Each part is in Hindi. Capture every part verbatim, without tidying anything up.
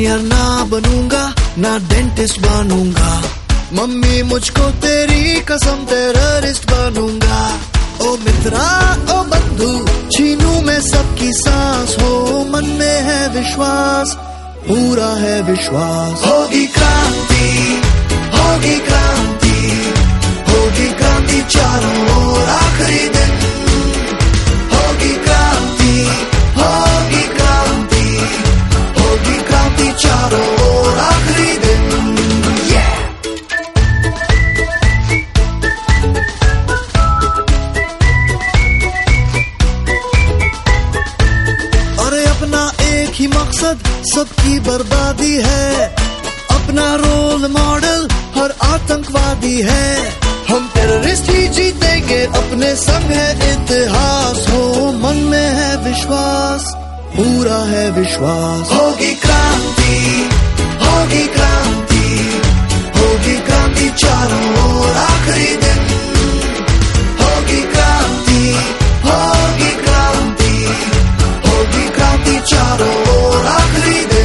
इंजीनियर ना बनूंगा, ना डेंटिस्ट बनूंगा। मम्मी मुझको तेरी कसम टेररिस्ट बनूंगा। ओ मित्रा ओ बंधु, छीनू मैं सबकी सांस, हो मन में है विश्वास, पूरा है विश्वास। होगी क्रांति, होगी क्रांति, होगी क्रांति चारों ओर आखिरी दिन। होगी क्रांति, होगी क्रांति, होगी क्रांति चारों ओर आखिरी दिन। अरे अपना एक ही मकसद सबकी बर्बादी है, अपना रोल मॉडल हर आतंकवादी है। हम टेररिस्ट ही जीतेंगे, अपने संग है इतिहास, हो मन में है विश्वास, पूरा है विश्वास। होगी क्रांति, होगी क्रांति, होगी क्रांति चारों ओर आखिरी दिन। होगी क्रांति, होगी क्रांति, होगी क्रांति चारों ओर आखिरी दिन।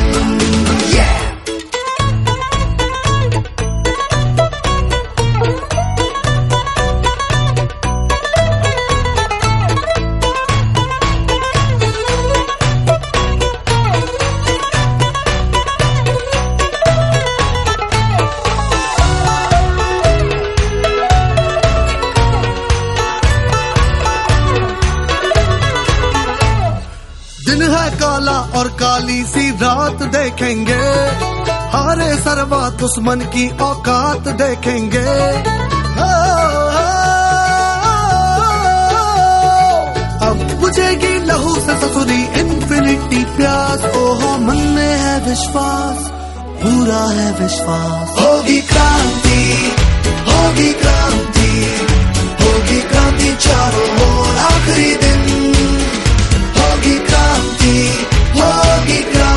दिन है काला और काली सी रात देखेंगे, हारे सर्वा दुश्मन की औकात देखेंगे। अब बुझेगी लहू से ससुरी इन्फिनिटी प्यास, ओहो मन में है विश्वास, पूरा है विश्वास। होगी क्रांति, होगी क्रांति, होगी क्रांति चारों ओर आखिरी दिन। होगी क्रांति, होगी क्रांति।